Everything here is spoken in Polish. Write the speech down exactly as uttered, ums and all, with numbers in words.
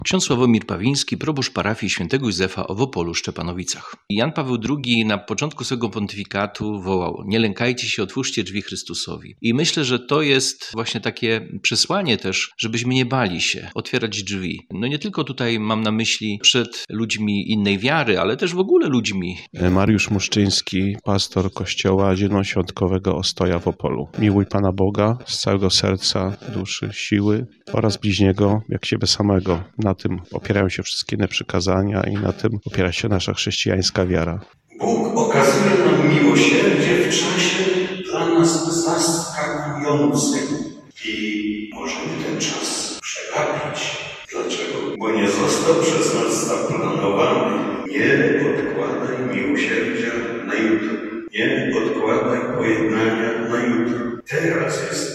Ksiądz Sławomir Pawiński, proboszcz parafii świętego Józefa w Opolu Szczepanowicach. Jan Paweł drugi na początku swego pontyfikatu wołał: nie lękajcie się, otwórzcie drzwi Chrystusowi. I myślę, że to jest właśnie takie przesłanie też, żebyśmy nie bali się otwierać drzwi. No nie tylko tutaj mam na myśli przed ludźmi innej wiary, ale też w ogóle ludźmi. Mariusz Muszczyński, pastor kościoła zielonoświątkowego Ostoja w Opolu. Miłuj Pana Boga z całego serca, duszy, siły oraz bliźniego jak siebie samego. Na tym opierają się wszystkie inne przykazania i na tym opiera się nasza chrześcijańska wiara. Bóg okazuje nam miłosierdzie w czasie dla nas zaskakującym i możemy ten czas przegapić. Dlaczego? Bo nie został przez nas zaplanowany. Nie odkładaj miłosierdzia na jutro. Nie odkładaj pojednania na jutro. Teraz jest